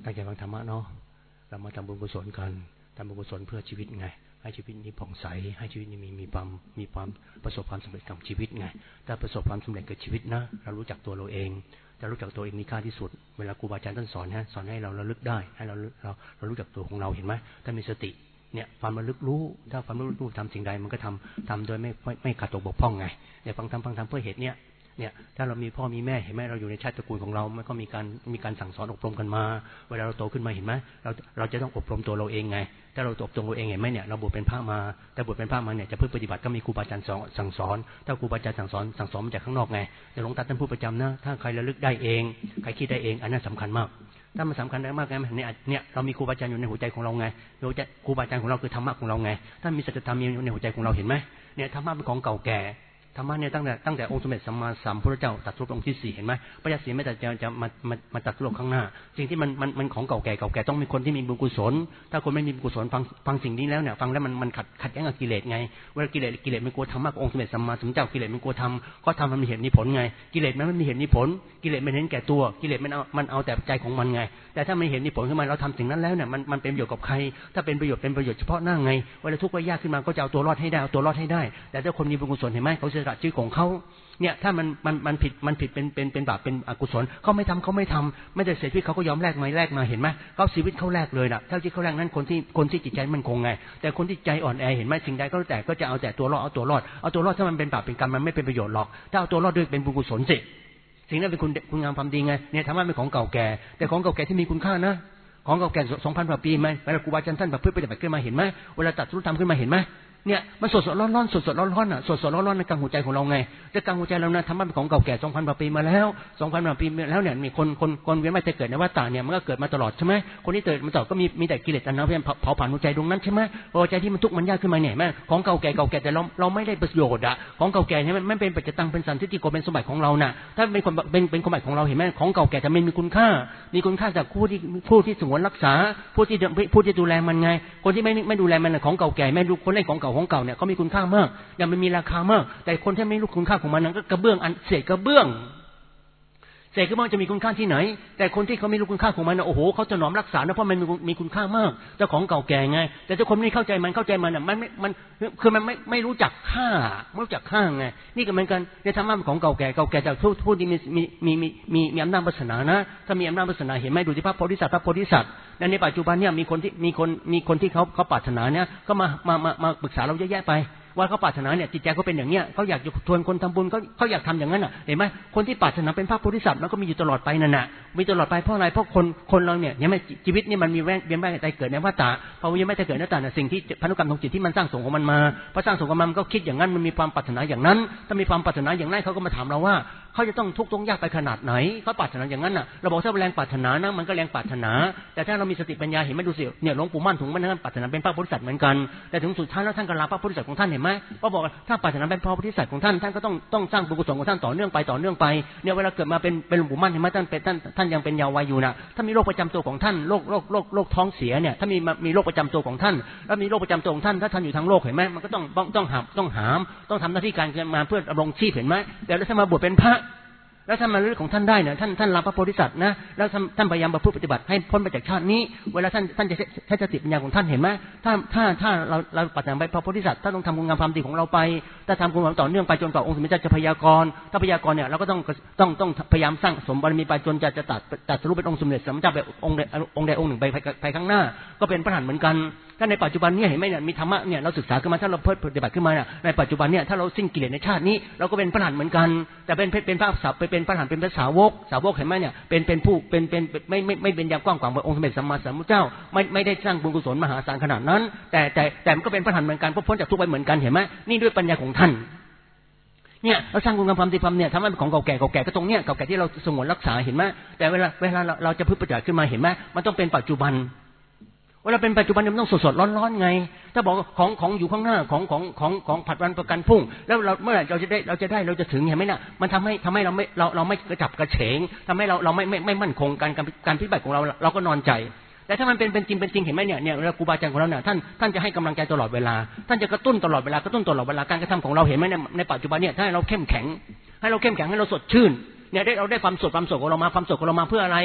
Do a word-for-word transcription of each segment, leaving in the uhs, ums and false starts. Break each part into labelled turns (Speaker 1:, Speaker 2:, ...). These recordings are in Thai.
Speaker 1: ตั้งใจฟังธรรมะเนาะเรามาทำบุญกุศลกันทำบุญกุศลเพื่อชีวิตไงให้ชีวิตนี้ผ่องใสให้ชีวิตนี้มีมีความมีความประสบความสำเร็จกับชีวิตไงถ้าประสบความสำเร็จกับชีวิตนะเรารู้จักตัวเราเองจะรู้จักตัวเองมีค่าที่สุดเวลาครูบาอาจารย์ท่านสอนฮะสอนให้เราระลึกได้ให้เราเราเรารู้จักตัวของเราเห็นไหมถ้ามีสติเนี่ยความระลึกรู้ถ้าความระลึกรู้ทำสิ่งใดมันก็ทำทำโดยไม่ไม่ขาดตกบกพร่องไงเนี่ยฟังธรรมฟังธรรมเพื่อเหตุเนี้ยเนี่ยถ้าเรามีพ่อมีแม่เห็นไหมเราอยู่ในชาติตระกูลของเรามันก็มีการมีการสั่งสอนอบรมกันมาเวลาเราโตขึ้นมาเห็นไหมเราเราจะต้องอบรมตัวเราเองไงถ้าเราอบรมตัวเองเห็นไหมเนี่ยเราบวชเป็นพระมาแต่บวชเป็นพระมาเนี่ยจะเพื่อปฏิบัติก็มีครูบาอาจารย์สั่งสอนถ้าครูบาอาจารย์สั่งสอนสั่งสอนมาจากข้างนอกไงแต่หลวงตาท่านพูดประจำนะถ้าใครระลึกได้เองใครคิดได้เองอันนั้นสำคัญมากถ้ามันสำคัญได้มากไงเนี่ยเนี่ยเรามีครูบาอาจารย์อยู่ในหัวใจของเราไงหัวใจครูบาอาจารย์ของเราคือธรรมะของเราไงถ้ามีสัจธรรมอยู่ในหัวใจของเราเห็นไหมเนี่ยธรรมะเป็นของเก่าแก่ธรรมะเนี่ยตั้งแต่ตั้งแต่องค์สมเด็จสัมมาสัมพุทธเจ้าตรัสรู้องค์ที่สี่เห็นไหมพระยาศรีไม่แต่จะจะมามามาตรัสรู้ข้างหน้าสิ่งที่มันมันมันของเก่าแก่เก่าแก่ต้องมีคนที่มีบุญกุศลถ้าคนไม่มีบุญกุศลฟังฟังสิ่งนี้แล้วเนี่ยฟังแล้วมันมันขัดขัดแย้งกับกิเลสไงเวลากิเลสกิเลสมันกลัวธรรมะองค์สมเด็จสัมมาสัมพุทธเจ้ากิเลสมันกลัวทำก็ทำมันมีเหตุมีผลไงกิเลสมันไม่มีเหตุมีผลกิเลสมันเห็นแก่ตัวกิเลสมันเอามันเอาแต่ใจของมันไงแต่ถ้ามันเห็นมีผลขึ้นมาเราทำสิ่งนั้นแล้วเนี่ยมันมันเป็นประโยชน์กับใครถ้าเป็นประโยชน์เป็นประโยชน์เฉพาะหน้าไงเวลาทุกข์ยากขึ้นมาก็จะเอาตัวรอดให้ได้เอาตัวรอดให้ได้แต่ถ้าคนมีบุญกุศลเห็นไหมเขาเสียสละชีวิตของเขาเนี่ยถ้ามันมันมันผิดมันผิดเป็นเป็นเป็นบาปเป็นอกุศลเขาไม่ทำเขาไม่ทำไม่ได้เสียชีวิตเขาก็ยอมแลกมาแลกมาเห็นไหมเขาชีวิตเขาแลกเลยนะเท่าที่เขาแลกนั้นคนที่คนที่จิตใจมันคงไงแต่คนที่ใจอ่อนแอเห็นไหมสิ่งใดก็แต่ก็จะเอาแต่ตัวรอดเอาตัวรอดเอาตัวรอดถ้ามันเป็นบาปเป็นกรรมมันไม่เป็นประโยชน์หรอกถ้าเอาตัวรอดด้วยเป็นบุญกุศลสิสิ่งนั้นเป็นคุณคุณงามความดีไงเนี่ยธรรมะเป็นของเก่าแก่แต่ของเก่าแก่ที่มีคุณค่านะของเก่าแก่สองพันกว่าปีไหมเวลาครูบาอาจารย์ท่านแบบเพื่อปฏิบัติขึ้นมาเห็นไหมเวลาตัดรู้ธรรมขึ้นมาเห็นไหมเนี่ยมันสดสดร้อนร้อนสดสดร้อนร้อนอ่ะสดสดร้อนร้อนในกลางหัวใจของเราไงแต่กลางหัวใจเรานะธรรมะเป็นของเก่าแก่สองพันกว่าปีมาแล้วสองพันกว่าปีแล้วเนี่ยมีคนคนคนเวียนว่ายตายเกิดในวัฏฏะเนี่ยมันก็เกิดมาตลอดใช่ไหมคนที่เกิดมาตลอดก็มีมีแต่กิเลสตัณหาพยายามเผาผ่านหัวใจดวงนั้นใช่ไหมหัวใจที่มันทุกข์มันยากขึ้นมาเนี่ยแม่ของเก่าแก่เก่าแก่แต่เราเราไม่ได้ประโยชน์อ่ะของเก่าแก่เนี่ยมันไม่เป็นปัจจตังเป็นสันทิฏฐิโกเป็นสมบัติของเราน่ะถ้าเป็นคนเป็นเป็นสมบัติของเราเห็นไหมของเก่าแก่แต่มันมีคุณค่ามีคุณค่าจากผู้ที่ผู้ที่สงวนรักษาผู้ที่ผู้ที่ดูแลมันไงคนที่ไม่ไม่ดูแลมันของเก่าแก่ไม่ดูคนเล่นของเก่าของเก่าเนี่ยเขามีคุณค่ามากยังไม่มีราคามากแต่คนที่ไม่รู้คุณค่าของมันนั้นก็กระเบื้องอันเศษกระเบื้องเศษกระเบื้องจะมีคุณค่าที่ไหนแต่คนที่เขาไม่รู้คุณค่าของมันนะโอ้โหเขาจะหนอมรักษานะเพราะมันมีคุณค่ามากเจ้าของเก่าแก่ไงแต่ถ้าคนไม่เข้าใจมันเข้าใจมันอ่ะมันไม่มันคือมันไม่ไม่รู้จักค่าไม่รู้จักค่าไงนี่ก็เหมือนกันในธรรมะของเก่าแก่เก่าแก่จากผู้ผู้ที่มีมีมีมีมีมีอำนาจวาสนานะถ้ามีอำนาจวาสนาเห็นไหมดูที่พระโพธิสัตว์พระโพธิสัตว์ในปัจจุบันเนี่ยมีคนที่มีคนมีคนที่เขาเขาปรารถนาเนี่ยก็มามามามาปรึกษาเราเยอะแยะไปว่าเขาปรารถนาเนี่ยจิตใจเขาเป็นอย่างเนี้ยเขาอยากจะชวนคนทำบุญเขาเขาอยากทำอย่างนั้นอ่ะเห็นไหมคนที่ปรารถนาเป็นพระโพธิสัตว์มันก็มีอยู่ตลอดไปนั่นน่ะมีตลอดไปเพราะอะไรเพราะคนคนเราเนี่ยยังไม่ชีวิตนี่มันมีแวงเวียนว่ายตายเกิดในวัฏฏะพอยังไม่ได้เกิดในวัฏฏะน่ะสิ่งที่พันธุกรรมของจิตที่มันสร้างสมของมันมาพอสร้างสมของมันก็คิดอย่างนั้นมันมีความปรารถนาอย่างนั้นถ้ามีความปรารถนาอย่างนั้นเขาก็มาถามเราว่าเขาจะต้องทุกข์ต้องยากไปขนาดไหนเขาปรารถนาอย่างนั้นน่ะเราบอกถ้าแรงปรารถนานะมันก็แรงปรารถนาแต่ถ้าเรามีสติปัญญาเห็นไหมดูสิเนี่ยหลวงปู่มั่นถึงมันนั้นปรารถนาเป็นพระโพธิสัตว์เหมือนกันแต่ถึงสุดท้ายแล้วท่านก็ลาพระโพธิสัตว์ของท่านเห็นไหมก็บอกถ้าปรารถนาเป็นพระโพธิสัตว์ของท่านท่านก็ต้องต้องสร้างบุญกุศลของท่านต่อเนื่องไปต่อเนื่องไปเนี่ยเวลาเกิดมาเป็นเป็นหลวงปู่มั่นเห็นไหมท่านเป็นท่านท่านยังเป็นเยาว์วัยอยู่นะถ้ามีโรคประจำตัวของท่านโรคโรคโรคโรคท้องเสียเนี่ยถ้ามีมีโรคประจำตัวของท่านแล้วมีโรคประจำตัวของท่านถ้าท่านอยู่ทางโลกเห็นไหมมันก็ต้องต้องหามต้องหามต้องทำหน้าที่การมาเพื่อดำรงชีพเห็นไหมแต่ถ้ามาบวชเป็นพระแล้วท่านมาเรื่องของท่านได้เนี่ยท่านท่านรับพระโพธิสัตว์นะแล้วท่านพยายามประพฤติปฏิบัติให้พ้นไปจากชาตินี้เวลาท่านท่านจะใช้สติปัญญาของท่านเห็นไหมถ้าถ้าถ้าเราเราปฏิบัติไปพระโพธิสัตว์ถ้าต้องทำคุณงามความดีของเราไปถ้าทำคุณงามต่อเนื่องไปจนกว่าองค์สมเด็จจะพยากรณ์ถ้าพยากรณ์เนี่ยเราก็ต้องต้องต้องพยายามสร้างสมบารมีไปจนจะจะตัดตัดสรุปเป็นองค์สมเด็จสัมมาสัมพุทธเจ้าแบบองค์ใดองค์ใดองค์หนึ่งไปไปข้างหน้าก็เป็นพระอรหันต์เหมือนกันถ้าในปัจจุบันเนี่ยเห็นไหมเนี่ยมีธรรมะเนี่ยเราศึกษาขึ้นมาถ้าเราเพิ่มปฏิบัติขึ้นมาเนี่ยในปัจจุบันเนี่ยถ้าเราสิ้นกิเลสในชาตินี้เราก็เป็นพระอรหันต์เหมือนกันแต่เป็นเป็นพระสัพไปเป็นพระอรหันต์เป็นพระสาวกสาวกเห็นไหมเนี่ยเป็นเป็นผู้เป็นเป็นไม่ไม่ไม่เป็นยามกว้างขวางเหมือนองค์สมเด็จสัมมาสัมพุทธเจ้าไม่ไม่ได้สร้างบุญกุศลมหาศาลขนาดนั้นแต่แต่แต่มันก็เป็นพระอรหันต์เหมือนกันเพราะพ้นจากทุกข์ไปเหมือนกันเห็นไหมนี่ด้วยปัญญาของท่านเนี่ยเราสร้างคุณงามความดีความเนี่ยทำให้เป็นของเก่าแก่เก่าแก่ก็ตรงเนี้ยเก่าแก่ที่เราสงวนรักษาเห็นไหมแต่เวลาเวลาเราเราจะพึ่งประจักษ์ขึ้นมาเห็นไหมมันต้องเป็นปัจจุบันเวลาเป็นปัจจุบันมันต้องสดๆร้อนๆไงถ้าบอกของของอยู่ข้างหน้าของของของของผัดวันประกันพรุ่งแล้วเราเมื่อไหร่เราจะได้เราจะได้เราจะถึงเห็นไหมน่ะมันทำให้ทำให้เราไม่เราเราไม่กระจับกระเฉงทำให้เราเราไม่ไม่ไม่มั่นคงการการการปฏิบัติของเราเราก็นอนใจแต่ถ้ามันเป็นเป็นจริงเป็นจริงเห็นไหมเนี่ยเนี่ยครูบาอาจารย์ของเราเนี่ยท่านท่านจะให้กำลังใจตลอดเวลาท่านจะกระตุ้นตลอดเวลากระตุ้นตลอดเวลาการกระทำของเราเห็นไหมในในปัจจุบันเนี่ยถ้าเราเข้มแข็งให้เราเข้มแข็งให้เราสดชื่นเนี่ยได้เราได้ความสดความสดของเรามาความสดของเรามาเพื่ออะไร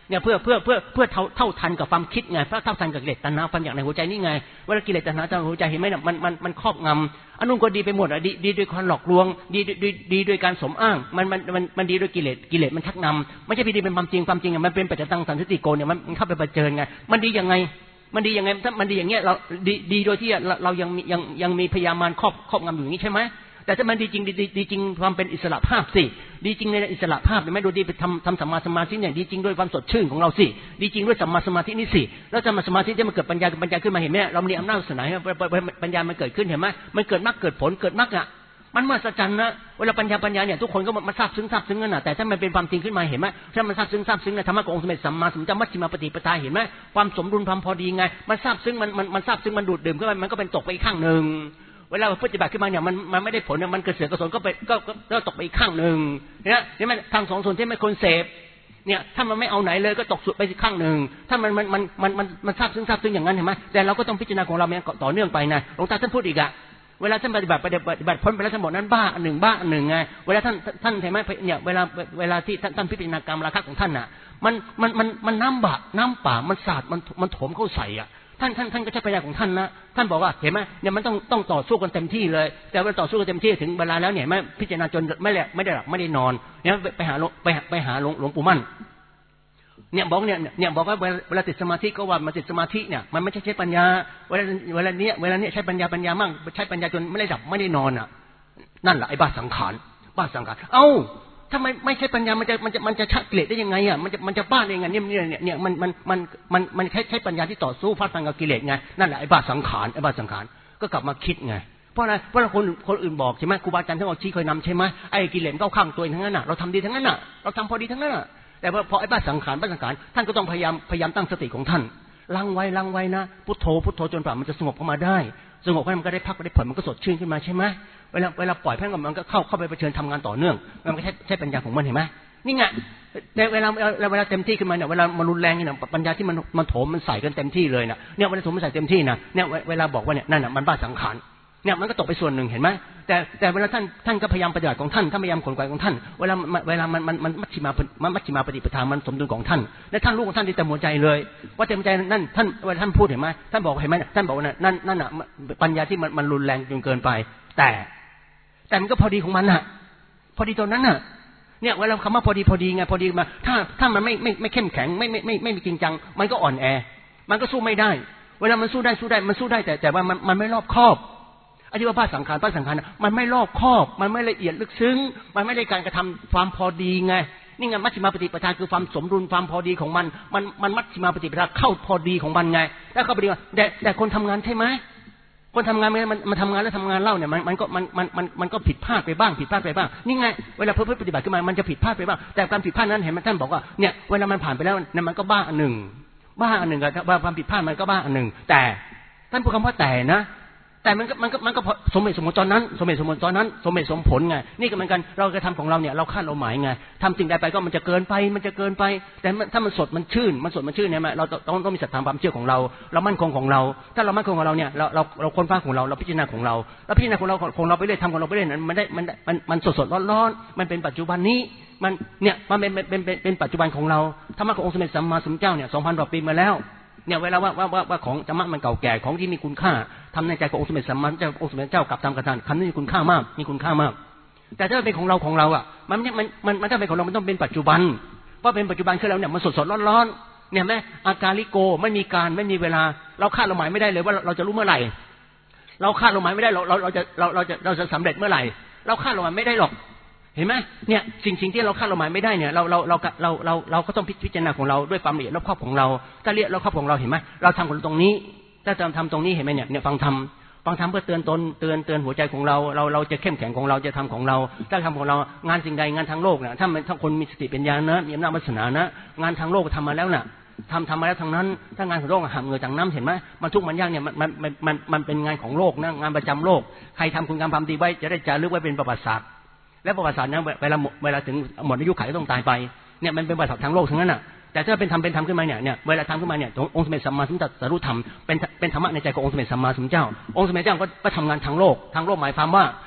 Speaker 1: เนี่ยเพื่อเพื่อเพื่อเพื่อเท่าเท่าทันกับความคิดไงเพื่อเท่าทันกับกิเลสตัณหาความอยากในหัวใจนี่ไงเวลากิเลสตัณหาในหัวใจเห็นไหมเนี่ยมันมันมันครอบงำอันนู้นก็ดีไปหมดอ่ะดีดีด้วยความหลอกลวงดีดีดีด้วยการสมอ้างมันมันมันมันดีด้วยกิเลสกิเลสมันชักนำไม่ใช่ดีเป็นความจริงความจริงมันเป็นปัจจตังสันติโกเนี่ยมันเข้าไปเผชิญไงมันดียังไงมันดียังไงถ้ามันดีอย่างเงี้ยเราดีดีโดยที่เรายังยังยังมีพยามารครอบครอบงำอยู่อย่างนี้ใช่ไหมแต่ถ้ามันดีจริงดีดีจริงความเป็นอิสระภาพสิดีจริงในอิสระภาพไม่ดูดีไปทำทำสัมมาสมาธิเนี่ยดีจริงด้วยความสดชื่นของเราสิดีจริงด้วยสัมมาสมาธินี่สิแล้วสัมมาสมาธิที่มันเกิดปัญญาปัญญาขึ้นมาเห็นไหมเรามีอำนาจสนายปัญญามันเกิดขึ้นเห็นไหมมันเกิดมรรคเกิดผลเกิดมรรคอ่ะมันมหัศจรรย์นะเวลาปัญญาปัญญาเนี่ยทุกคนก็มาทราบซึ้งทราบซึ้งกันนะแต่ถ้ามันเป็นความจริงขึ้นมาเห็นไหมถ้ามันทราบซึ้งทราบซึ้งในธรรมะขององค์สมเด็จสัมมาสัมพุทธเจ้ามัชฌิมาปฏิปทาเห็นไหมความสมดุลความพอดีไงมันทราบซึ้งมันมันมันทราบซึ้งมันดูดดื่มขึ้นมามันก็เป็นตกไปอีกข้างหนึ่งเวลาปฏิบัติขึ้นมาเนี่ยมันมันไม่ได้ผลเนี่ยมันกระเสือกกระสนก็ไปก็ก็ตกไปอีกข้างหนึ่งเนี่ยเห็นไหมทางสองส่วนที่ไม่คนเสพเนี่ยถ้ามันไม่เอาไหนเลยก็ตกสุดไปอีกข้างหนึ่งถ้ามันมันมันมันมันมันทราบซึ้งทราบซึ้งอย่างนั้นเห็นไหมแต่เราก็ต้องพิจารณาของเราเนี่ยต่อเนื่องไปนะหลวงตาท่านพูดอีกอะเวลาท่านปฏิบัติปฏิบัติพ้นไปแล้วท่านบอกนั้นบ้าอันหนึ่งบ้าอันหนึ่งไงเวลาท่านท่านเห็นไหมเนี่ยเวลาเวลาที่ท่านท่านพิจารณากรรมราคะของท่านน่ะมันมันมันมันน้ำบะน้ำป่ามันสาดมันมันถมเข้าใส่อ่ะท่านท่านท่านก็ใช้ปัญญาของท่านนะท่านบอกว่าเห็นไหมเนี่ยมันต้องต้องต่อสู้กันเต็มที่เลยแต่เวลาต่อสู้กันเต็มที่ถึงเวลาแล้วเนี่ยไม่พิจารณาจนไม่แหละไม่ได้หลับไม่ได้นอนเนี่ยไปหาไปไปหาหลวงหลวงปู่มั่นเนี่ยบอกเนี่ยเนี่ยบอกว่าเวลาติดสมาธิก็ว่ามันติดสมาธิเนี่ยมันไม่ใช่ใช้ปัญญาเวลาเวลาเนี้ยเวลาเนี้ยใช้ปัญญาปัญญามั่งใช้ปัญญาจนไม่ได้หลับไม่ได้นอนอ่ะนั่นแหละไอ้บ้าสังขารบ้าสังขารเอ้าถ้าไม่ไม่ใช่ปัญญามันจะมันจะมันจะชักกิเลสได้ยังไงอ่ะมันจะมันจะบ้าได้ยังไงเนี่ยเนี่ยเนี่ยมันมันมันมันมันใช้ใช้ปัญญาที่ต่อสู้ฟาดฟันกับกิเลสไงนั่นแหละไอ้บ้าสังขารไอ้บ้าสังขารก็กลับมาคิดไงเพราะอะไรเพราะคนคนอื่นบอกใช่ไหมครูบาอาจารย์ทั้งหมดชี้เคยนำใช่ไหมไอ้กิเลสเข้าข้างตัวเองทั้งนั้นน่ะเราทำดีทั้งนั้นน่ะเราทำพอดีทั้งนั้นน่ะแต่พอไอ้บ้าสังขารบ้าสังขารท่านก็ต้องพยายามพยายามตั้งสติของท่านลังไว้ลังไว้นะพุทโธพุทโธจนกว่ามันจะสงบเข้ามาได้สงบเข้ามันก็ได้พักได้ผ่อนมันก็สดชื่นขึ้นมาใช่ไหมเวลาเวลาปล่อยแพ่งกับมันก็เข้าเข้าไปเผชิญทำงานต่อเนื่องมันก็ใช้ใช้ปัญญาของมันเห็นไหมนี่ไงแต่เวลาเวลาเต็มที่ขึ้นมาเนี่ยเวลามันรุนแรงเนี่ยปัญญาที่มันมันโถมมันใส่กันเต็มที่เลยนะเนี่ยเวลาโถมมันใส่เต็มที่นะเนี่ยเวลาบอกว่าเนี่ยนั่นน่ะมันบ้าสังขารเนี่ยมันก็ตกไปส่วนหนึ่งเห็นไหมแต่แต่เวลาท่านท่านก็พยายามปฏิบัติของท่านท่านพยายามขนขวายของท่านเวลาเวลามันมันมันมัชฌิมามันมัชฌิมาปฏิปทามันสมดุลของท่านและท่านรู้ของท่านที่เต็มหัวใจเลยว่าเต็มใจนั่นท่านเวลาท่านพูดเห็นไหมท่านบอกเห็นไหมท่านบอกว่านั่นนั่นน่ะปัญญาที่มันมันรุนแรงจนเกินไปแต่แต่มันก็พอดีของมันน่ะพอดีตอนนั้นน่ะเนี่ยเวลาคำว่าพอดีพอดีไงพอดีมาถ้าถ้ามันไม่ไม่ไม่เข้มแข็งไม่ไม่ไม่ไม่มีจริงจังมันก็อ่อนแอมันก็สู้ไม่ได้เวลามันสู้ได้สู้ได้มันสู้ได้แต่แต่ว่ามันมันไม่รอบคอบอธิว่าบ้าสังขารบ้าสังขารมันไม่รอบคอบมันไม่ละเอียดลึกซึ้งมันไม่ได้การกระทำความพอดีไงนี่ไงมัชฌิมาปฏิปทาคือความสมดุลความพอดีของมันมันมันมัชฌิมาปฏิปทาเข้าพอดีของมันไงถ้าเข้าพอดีแต่แต่คนทำงานใช่ไหมคนทำงานมันมันทำงานแล้วทำงานเล่าเนี่ยมันมันก็มันมันมันมันก็ผิดพลาดไปบ้างผิดพลาดไปบ้างนี่ไงเวลาเพื่อปฏิบัติขึ้นมามันจะผิดพลาดไปบ้างแต่การผิดพลาดนั้นเห็นไหมท่านบอกว่าเนี่ยเวลามันผ่านไปแล้วเนี่ยมันก็บ้าอันหนึ่งบ้าอันหนึ่งกับความผิดพลาดมันก็บ้าอันหนึ่งแต่ท่านพูดคำว่าแต่นะแต่มันก็มันก็มันก็สมเหตุสมผลตอนนั้นสมเหตุสมผลตอนนั้นสมเหตุสมผลไงนี่ก็เหมือนกันเรากระทำของเราเนี่ยเราคาดเราหมายไงทำสิ่งใดไปก็มันจะเกินไปมันจะเกินไปแต่ถ้ามันสดมันชื่นมันสดมันชื่นเนี่ยเราต้องต้องมีศรัทธาความเชื่อของเราเรามั่นคงของเราถ้าเรามั่นคงของเราเนี่ยเราเราเราค้นคว้าของเราเราพิจารณาของเราเราพิจารณาของเราของเราไปเรื่อยทำของเราไปเรื่อยนั้นมันได้มันมันมันสดสดร้อนร้อนมันเป็นปัจจุบันนี้มันเนี่ยมันเป็นเป็นเป็นเป็นปัจจุบันของเราธรรมะขององค์สมเด็จสัมมาสัมพุทธเจ้าเนี่ยสองพันกว่าปีมาแล้วเนี่ยเวลาว่าว่าว่าของธรรมะมันเก่าแก่ของที่มีคุณค่าทำในใจขององค์สมเด็จสัมมาสัมพุทธเจ้าองค์สมเด็จเจ้ากับตามกระทานคำนี้มีคุณค่ามากมีคุณค่ามากแต่ถ้าเป็นของเราของเราอ่ะมันมันมันมันถ้าเป็นของเรามันต้องเป็นปัจจุบันเพราะเป็นปัจจุบันคือเราเนี่ยมันสดสดร้อนร้อนเนี่ยแม่อาการลิโกไม่มีการไม่มีเวลาเราคาดเราหมายไม่ได้เลยว่าเราจะรู้เมื่อไหร่เราคาดเราหมายไม่ได้เราเราเราจะเราเราจะเราจะสำเร็จเมื่อไหร่เราคาดเราหมายไม่ได้หรอกเห็นไหมเนี่ยสิ่งสิ่งที่เราคาดเราหมายไม่ได้เนี่ยเราเราเราเราเราเราก็ต้องพิจารณาของเราด้วยความละเอียดรอบคอบของเราถ้าละเอียดรอบคอบของเราเห็นไหมเราทำของตรงนี้ถ้าทำทำตรงนี้เห็นไหมเนี่ยเนี่ยฟังทำฟังทำเพื่อเตือนตนเตือนเตือนหัวใจของเราเราเราจะเข้มแข็งของเราจะทำของเราถ้าทำของเรางานสิ่งใดงานทางโลกเนี่ยถ้ามันถ้าคนมีสติปัญญานะมีอำนาจวาสนานะงานทางโลกทำมาแล้วน่ะทำทำมาแล้วทางนั้นถ้างานของโลกหามเงือจากน้ำเห็นไหมมันทุกมันยากเนี่ยมันมันมันมันเป็นงานของโลกนะงานประจำโลกใครทำคุณงามความดีไว้จะได้จารึกไว้เป็นประวัติศาสตร์และประวัติศาสตร์นั้นเวลาเวลาถึงหมดอายุขัยก็ต้องตายไปเนี่ยมันเป็นประวัติศาสตร์ทางโลกทั้งนั้นน่ะแต่ถ้าเป็นธรรมเป็นธรรมขึ้นมาเนี่ยเนี่ยเวลาทำขึ้นมาเนี่ยองค์สมเด็จสัมมาสัมพุทธเจ้าตรัสธรรมเป็นเป็นธรรมะในใจขององค์สมเด็จสัมมาสัมพุทธเจ้าองค์สมเด็จเจ้าก็ก็ทำงานทางโลกทางโลกหมายความว่า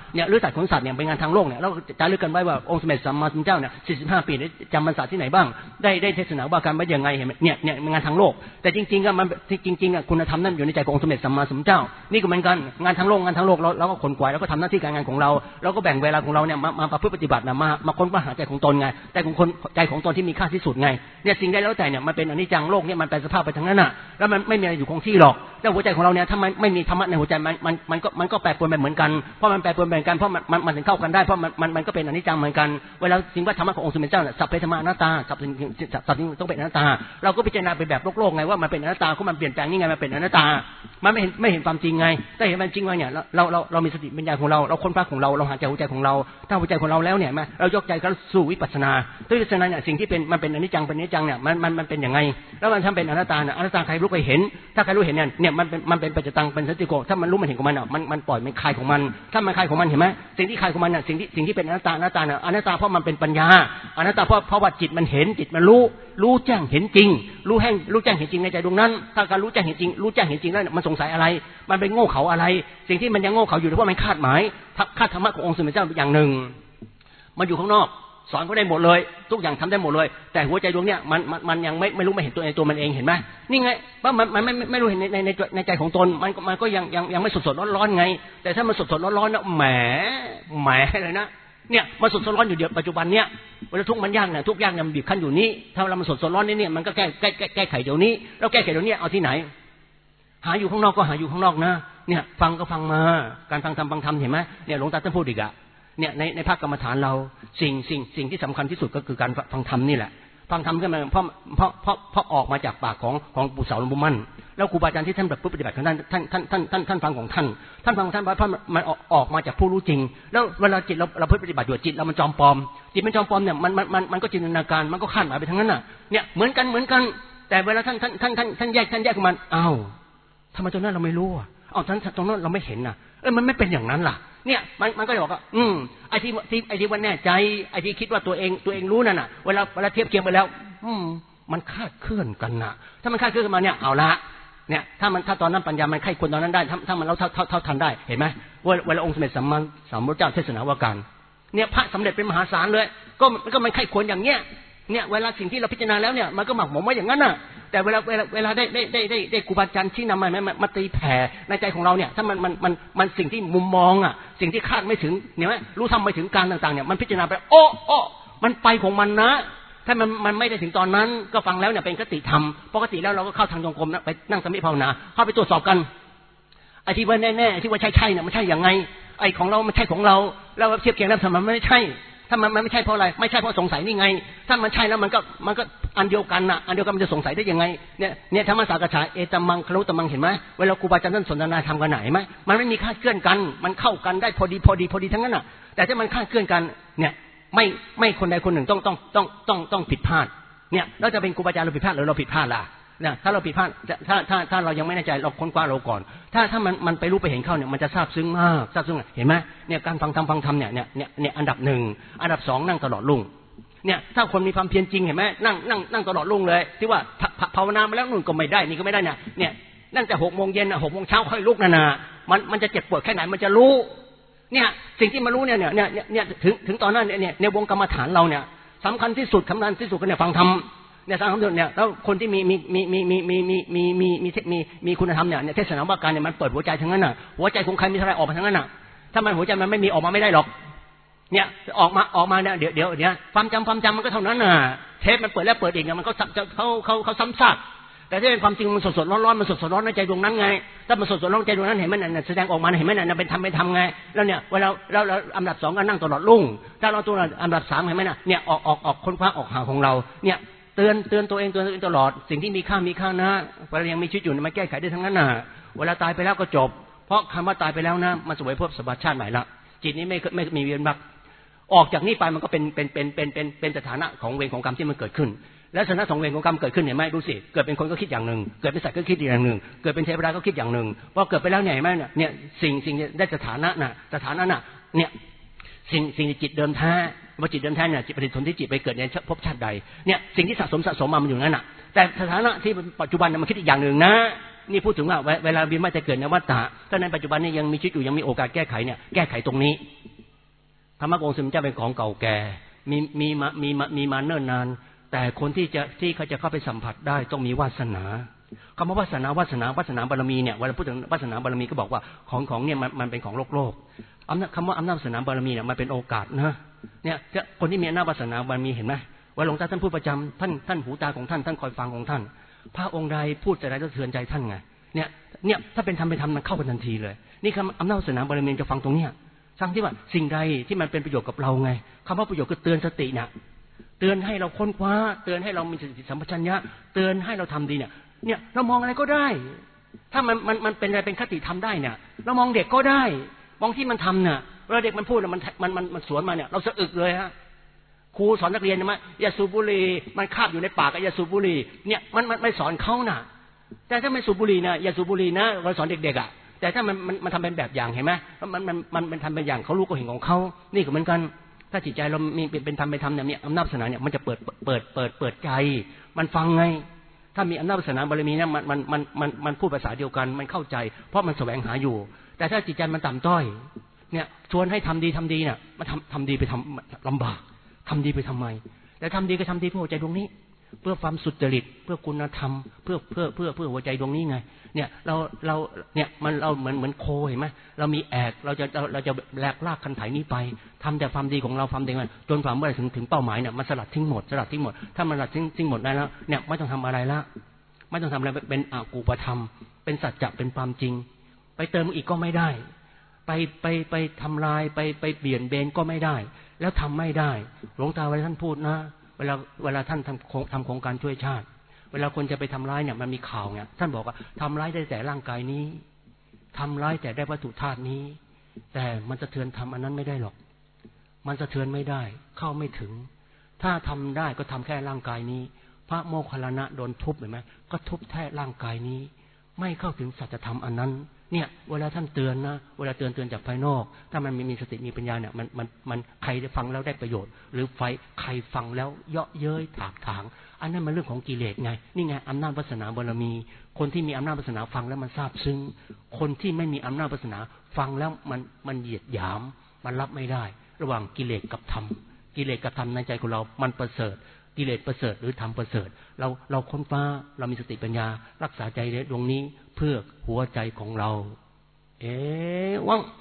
Speaker 1: เนี่ยเลือดสัตว์ขนสัตว์เนี่ยเป็นงานทางโลกเนี่ยเราจะลึกกันไว้ว่าองค์สมเด็จสัมมาสัมพุทธเจ้าเนี่ยสี่สิบห้าปีจำพรรษาที่ไหนบ้างได้ได้เทศนาว่าการว่ายังไงเห็นไหมเนี่ยเนี่ยงานทางโลกแต่จริงๆก็มันจริงๆอ่ะคุณธรรมนั่นอยู่ในใจขององค์สมเด็จสัมมาสัมพุทธเจ้านี่ก็เหมือนกันงานทางโลกงานทางโลกเราเราก็ขนขวายแล้วก็ทำหน้าที่การงานของเราเราก็แบ่งเวลาของเราเนี่ยมามาประพฤติปฏิบัตินะมามาค้นคว้าหาใจของตนไงแต่ของคนใจของตนที่มีค่าที่สุดไงเนี่ยสิ่งใดแล้วแต่เนี่ยมันเป็นอนิจจังโลกเนี่ยมันแปรสภาพไปทั้งนั้นน่ะแล้วมันไม่มีอะไรอยู่คงที่หรอกแต่หัวใจของเราเนี่ยถ้ามันไม่มีธรรมะในหัวใจมันมันมันก็มันก็แปรปรวนไปเหมือนกันเพราะมันแปรปรวนไปเหมือนกันเพราะมันมันมันถึงเข้ากันได้เพราะมันมันมันก็เป็นอนิจจังเหมือนกันเวลาสิ่งว่าธรรมะขององค์สมเด็จเจ้าเนี่ยสัพเพธรรมะอนัตตาสัพสัพสิ่งต้องเป็นอนัตตาเราก็พิจารณาไปแบบโลกๆไงว่ามันเป็นอนัตตาเพราะมันเปลี่ยนแปลงนี่ไงมันเป็นอนัตตามันไม่เห็นไม่เห็นความจริงไงแต่เห็นมันจริงว่าเนี่ยเราเราเรามีสติปัญญาของเราเราค้นคว้าของเราเราหาใจหัวใจของเราถ้าหัวใจของเราแล้วเนี่ยเรายกใจเข้าสู่วิปัสสนาด้วยวิปัสสนาเนี่ยสิ่งที่เป็นมันเป็นอนิจจังเป็นอนิจจังเนี่ยมันมันมันเป็นยังไงแล้วมันทำเป็นอนัตตาเนี่ยอนัตตาใครรู้ใครเห็นถ้าใครรู้เห็นเนี่ยเนี่ยมันเป็นมันเป็นปัจจตังเป็นสัจจิโกถ้ามันรู้มันเห็นของมันอ่ะมันมันปล่อยมันคลายของมันถ้ามันคลายของมันเห็นไหมสิ่งที่คลายของมันเนี่ยสิ่งที่สิ่งที่เป็นอนัตตาอนัตตาเนี่ยอนัตตาเพราะมันเป็นปัญญาอนัตตาเพราะเพราะว่าจิตมันเห็นจิตมันรู้รู้แจ้งเห็นจริงรู้แห้งรู้แจ้งเห็นจริงในใจดวงนั้นถ้าการรู้แจ้งเห็นจริงรู้แจ้งเห็นจริงแล้วมันสงสัยอะไรมันเป็นโง่เขาอะไรสิ่งที่มันยังโง่เขาอยู่เพราะมันคาดหมายคาดธรรมะขององค์สมเด็จเจ้าอย่างหนึ่งมันอยู่ข้างนอกสอนเขาได้หมดเลยทุกอย่างทำได้หมดเลยแต่หัวใจดวงเนี้ยมันมันมันยังไม่ไม่รู้ไม่เห็นตัวในตัวมันเองเห็นไหมนี่ไงว่ามันมันไม่ไม่รู้เห็นในในในในใจของตนมันมันก็ยังยังยังไม่สดสดร้อนร้อนไงแต่ถ้ามันสดสดร้อนร้อนนะแหมแหมเลยนะเนี่ยมันสดสดร้อนอยู่เดี๋ยวปัจจุบันเนี้ยเวลาทุกมันยากเนี่ยทุกยากเนี่ยมันบีบคั้นอยู่นี้ถ้าเรามันสดสดร้อนนี่เนี่ยมันก็แก้แก้แก้ไขเดี๋ยวนี้แล้วแก้ไขเดี๋ยวนี้เอาที่ไหนหาอยู่ข้างนอกก็หาอยู่ข้างนอกนะเนี่ยฟังก็ฟังมาการฟังธรรมฟังธรรมเห็นไหมเนี่ยหลวงตาท่านพูดอีกอะเนี่ยในในภาคกรรมฐานเราสิ่งสิ่งสิ่งที่สำคัญที่สุดก็คือการฟังธรรมนี่แหละฟังธรรมขึ้นมาเพราะเพราะเพราะเพราะออกมาจากปากของของปู่เสาหลวงปู่มั่นแล้วครูบาอาจารย์ที่ท่านแบบปฏิบัติของท่านท่านท่านท่านท่านท่านฟังของท่านท่านฟังของท่านเพราะมันออกมาจากผู้รู้จริงแล้วเวลาจิตเราเราปฏิบัติอยู่จิตเรามันจอมปลอมจิตมันจอมปลอมเนี่ยมันมันมันมันก็จินตนาการมันก็คาดหมายไปทั้งนั้นน่ะเนี่ยเหมือนกันเหมือนกันแต่เวลาท่านท่านท่านท่านท่านแยกท่านแยกมันอ้าวทำไมตรงนั้นเราไม่รู้อ่ะอ้าวท่านตรงนั้นเราไม่เห็นน่ะเออมันไม่เป็นอย่างนั้นล่ะเนี่ยมันมันก็จะบอกว่าอืมไอ้ที่ที่ไอ้ที่ว่าแน่ใจไอ้ที่คิดว่าตัวเองตัวเองรู้นั่นน่ะเวลาเวลาเทียบเคียงไปแล้วอืมมันคาดเคลื่อนกันน่ะถ้ามันคาดเคลื่อนกันมาเนี่ยเอาละเนี่ยถ้ามันถ้าตอนนั้นปัญญามันไข้ควรตอนนั้นได้ถ้าถ้ามันเราเท่าเท่าเท่าทันได้เห็นไหมว่าเวลาองค์สมเด็จสัมมาสัมพุทธเจ้าเทศนาว่าการเนี่ยพระสำเร็จเป็นมหาศาลเลยก็ก็มันไข้ควรอย่างเงี้ยเนี่ยเวลาสิ่งที่เราพิจารณาแล้วเนี่ยมันก็หมักหมมไว้อย่างนั้นน่ะแต่เวลาเวลาเวลาได้ได้ได้ได้ได้ครูบาอาจารย์ชี้นำมามามาตีแผ่ในใจของเราเนี่ยถ้ามันมันมันมันสิ่งที่มุมมองอ่ะสิ่งที่คาดไม่ถึงเนี่ยรู้ทำไม่ถึงการต่างๆเนี่ยมันพิจารณาไปโอ้โอ้มันไปของมันนะถ้ามันมันไม่ได้ถึงตอนนั้นก็ฟังแล้วเนี่ยเป็นคติธรรมปกติแล้วเราก็เข้าทางจงกรมนะไปนั่งสมาธิภาวนาเข้าไปตรวจสอบกันไอ้ที่ว่าแน่ๆไอ้ที่ว่าใช่ๆเนี่ยมันใช่ยังไงไอ้ของเรามันใช่ของเราแล้วเทียบเคียงแล้วทำไมมันไม่ใช่ถ้ามันมันไม่ใช่เพราะอะไรไม่ใช่เพราะสงสัยนี่ไงถ้ามันใช่แล้วมันก็มันก็อันเดียวกันน่ะอันเดียวกันมันจะสงสัยได้ยังไงเนี่ยเนี่ยธรรมสากฉาเอตมังคลุตมังเห็นไหมเวลาครูบาอาจารย์ท่านสนทนาธรรมกันไหนไหมมันไม่มีคลาดเคลื่อนกันมันเข้ากันได้พอดีพอดีพอดีทั้งนั้นน่ะแต่ถ้ามันคลาดเคลื่อนกันเนี่ยไม่ไม่คนใดคนหนึ่งต้องต้องต้องต้องต้องผิดพลาดเนี่ยเราจะเป็นครูบาอาจารย์เราผิดพลาดหรือเราผิดพลาดล่ะเนี่ยถ้าเราผิดพลาดถ้าถ้าถ้าเรายังไม่แน่ใจเราค้นคว้าเราก่อนถ้าถ้ามันมันไปรู้ไปเห็นเข้าเนี่ยมันจะซาบซึ้งมากซาบซึ้งเห็นไหมเนี่ยการฟังธรรมฟังธรรมเนี่ยเนี่ยเนี่ยเนี่ยอันดับหนึ่งอันดับสองนั่งตลอดรุ่งเนี่ยถ้าคนมีความเพียรจริงเห็นไหมนั่งนั่งนั่งตลอดรุ่งเลยที่ว่าภาวนามาแล้วนู่นก็ไม่ได้นี่ก็ไม่ได้เนี่ยเนี่ยนั่งแต่หกโมงเย็นอ่ะหกโมงเช้าค่อยลุกนานามันมันจะเจ็บปวดแค่ไหนมันจะรู้เนี่ยสิ่งที่มารู้เนี่ยเนี่ยเนี่ยเนี่ยถึงถึงตอนนั้นเนี่ยในวงกรรมฐานเราเนี่ยสำคัญที่สุดสำคัญที่สุดก็เนี่ยฟังธรรมเนี่ยสร้างความเนี่ยแล้วคนที่มีมีมีมีมีมีมีมีมีมีมีมีคุณธรรมเนี่ยเทศนาว่าการเนี่ยมันเปิดหัวใจทั้งนั้นน่ะหัวใจของใครมีเท่าไรออกมาทั้งนั้นน่ะถ้ามันหัวใจมันไม่มีออกมาไม่ได้หรอกเนี่ยออกมาออกมาเนี่ยเดี๋ยวเดี๋ยวเดี๋ยวความจำความจำมันก็เท่านั้นน่ะเทปมันเปิดแล้วเปิดอีกเนี่ยมันก็เขาเขาเขาซ้ำซากแต่ถ้าเป็นความจริงมันสดสดร้อนร้อนมันสดสดร้อนในใจดวงนั้นไงถ้ามันสดสดร้อนใจดวงนั้นเห็นไหมเนี่ยแสดงออกมาเห็นไหมเนี่ยเป็นทำเป็นทำไงแล้วเนี่ยเวลาเราเราอันดับสองก็นั่งตลอดรุ่งถ้าเราตัวอันดับสามเห็นไหมเนี่ยเนี่ยออกออกออกค้นคว้าออกหาของเราเนี่ยเตือนเตือนตัวเองเตือนตัวเองตลอดสิ่งที่มีค่ามีค่านะเวลายังมีชีวิตอยู่มันแก้ไขได้ทั้งนั้นน่ะเวลาตายไปแล้วก็จบเพราะคำว่าตายไปแล้วนะมันสวยพบสมบัติชาติใหม่ละจิตนี้ไม่ไม่มีเวียนว่ายออกจากนี้ไปมันก็เป็นเป็นเป็นเป็นเป็นเป็นสถานะของเวรของกรรมที่มันเกิดขึ้นและสถานะของเวรของกรรมเกิดขึ้นเห็นไหมดูสิเกิดเป็นคนก็คิดอย่างหนึ่งเกิดเป็นสัตว์ก็คิดอย่างหนึ่งเกิดเป็นเทวดาก็คิดอย่างหนึ่งพอเกิดไปแล้วเนี่ยเห็นไหมเนี่ยสิ่งสิ่งได้สถานะน่ะสถานะน่ะเนี่ยสิ่งสิ่งจิตเดิมแท้ว่าจิตเดิมแท้เนี่ยจิตปฏิสนธิจิตไปเกิดในภพชาติใดเนี่ยสิ่งที่สะสมสะสมมามันอยู่นั่นน่ะแต่สถานะที่ปัจจุบันมันคิดอีกอย่างหนึ่งนะนี่พูดถึงว่าเวลาเวียนว่ายตายเกิดในวัฏฏะถ้าในปัจจุบันนี้ยังมีชีวิตอยู่ยังมีโอกาสแก้ไขเนี่ยแก้ไขตรงนี้ธรรมะองค์สมเด็จเจ้าเป็นของเก่าแก่มีมีมามีมามีมาเนิ่นนานแต่คนที่จะที่เขาจะเข้าไปสัมผัสได้ต้องมีวาสนาคำว่าวาสนาวาสนาวาสนาบารมีเนี่ยเวลาพูดถึงวาสนาบารมีก็บอกว่าของของเนี่ยมันมันเป็นของโลกโลกอำนาจคำว่าอำนาจวาสนาบารมีเนี่ยมันเป็นโอกาสนะเนี่ยคนที่มีอำนาจวาสนาบารมีเห็นไหมว่าหลวงตาท่านพูดประจำท่านท่านหูตาของท่านท่านคอยฟังของท่านพระองค์ใดพูดแต่ใดก็เทือนใจท่านไงเนี่ยเนี่ยถ้าเป็นธรรมเป็นธรรมมันเข้าไปทันทีเลยนี่คำอำนาจวาสนาบารมีจะฟังตรงเนี้ยทั้งที่ว่าสิ่งใดที่มันเป็นประโยชน์กับเราไงคำว่าประโยชน์ก็เตือนสติเนี่ยเตือนให้เราค้นคว้าเตือนให้เรามีสติสัมปชัญญะเตือนให้เราทำดีเนี่ยเนี่ยเรามองอะไรก็ได้ถ้ามันมันมันเป็นอะไรเป็นคติทำได้เนี่ยเรามองเด็กก็ได้มองที่มันทำเนี่ยเวลาเด็กมันพูดมันมันมันมันสวนมาเนี่ยเราสะอึกเลยฮะครูสอนนักเรียนใช่ไหมอย่าสูบบุหรี่มันคาบอยู่ในปากอย่าสูบบุหรี่เนี่ยมันมันไม่สอนเขาน่ะแต่ถ้าไม่สูบบุหรี่นะอย่าสูบบุหรี่นะเราสอนเด็กๆอ่ะแต่ถ้ามันมันมันทำเป็นแบบอย่างเห็นไหมมันมันมันมันทำเป็นอย่างเขารู้ก็เห็นของเขานี่ก็เหมือนกันถ้าจิตใจเรามีเป็นเป็นธรรมเป็นธรรมเนี่ยอำนาจวาสนาเนี่ยมันจะเปิดเปิดเปิดเปิดใจมันฟังไงถ้ามีอำนาจวาสนาบารมีเนี่ยมันมันมันมันมันพูดภาษาเดียวกันมันเข้าใจเพราะมันแสวงหาอยู่แต่ถ้าจิตใจมันต่ำต้อยเนี่ยชวนให้ทำดีทำดีเนี่ยมันทำทำดีไปทำลำบากทำดีไปทำไมแต่ทำดีก็ทำดีเพื่อหัวใจดวงนี้เพื่อความสุจริตเพื่อคุณธรรมเพื่อเพื่อเพื่อเพื่อหัวใจดวงนี้ไงเนี่ยเราเราเนี่ยมันเราเหมือนเหมือนโคเห็นไหมเรามีแอกเราจะเราเราจะแลกลากคันไถนี้ไปทำแต่ความดีของเราความดีมันจนความเมื่อถึงถึงเป้าหมายเนี่ยมันสลัดทิ้งหมดสลัดทิ้งหมดถ้ามันสลัดทิ้งทิ้งหมดได้แล้วเนี่ยไม่ต้องทำอะไรละไม่ต้องทำอะไรเป็นอกูปธรรมเป็นสัจจะเป็นความจริงไปเติมอีกก็ไม่ได้ไปไปไปทำลายไปไปเปลี่ยนเบนก็ไม่ได้แล้วทำไม่ได้หลวงตาเวลาท่านพูดนะเวลาเวลาท่านทำทำโครงการช่วยชาติเวลาคนจะไปทำร้ายเนี่ยมันมีข่าวเนี่ยท่านบอกว่าทำร้ายได้แต่ร่างกายนี้ทำร้ายแต่ได้วัตถุธาตุนี้แต่มันสะเทือนทำอันนั้นไม่ได้หรอกมันสะเทือนไม่ได้เข้าไม่ถึงถ้าทำได้ก็ทำแค่ร่างกายนี้พระโมคคัลลานะโดนทุบเห็นไหมก็ทุบแค่ร่างกายนี้ไม่เข้าถึงสัจธรรมอันนั้นเนี่ยเวลาท่านเตือนนะเวลาเตือนเตือนจากภายนอกถ้ามันมีมีสติมีปัญญาเนี่ยมันมันมันใครฟังแล้วได้ประโยชน์หรือไฟใครฟังแล้วเยาะเย้ยถากถางอันนั้นมันเรื่องของกิเลสไงนี่ไงอำนาจวาสนาบารมีคนที่มีอำนาจวาสนาฟังแล้วมันซาบซึ้งคนที่ไม่มีอำนาจวาสนาฟังแล้วมันมันเหยียดหยามมันรับไม่ได้ระหว่างกิเลสกับธรรมกิเลสกับธรรมในใจของเรามันประเสริฐกิเลสประเสริฐหรือธรรมประเสริฐเราเราค้นฟ้าเรามีสติปัญญารักษาใจดวงนี้เพื่อหัวใจของเราเอ๊ะว่าง